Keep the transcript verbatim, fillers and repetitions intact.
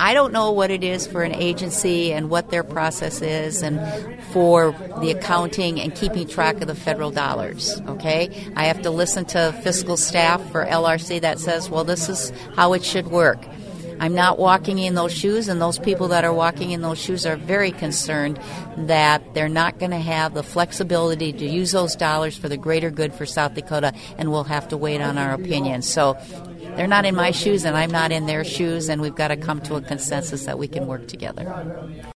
I don't know what it is for an agency and what their process is and for the accounting and keeping track of the federal dollars, okay? I have to listen to fiscal staff for L R C that says, well, this is how it should work. I'm not walking in those shoes, and those people that are walking in those shoes are very concerned that they're not going to have the flexibility to use those dollars for the greater good for South Dakota, and we'll have to wait on our opinion. So they're not in my shoes, and I'm not in their shoes, and we've got to come to a consensus that we can work together.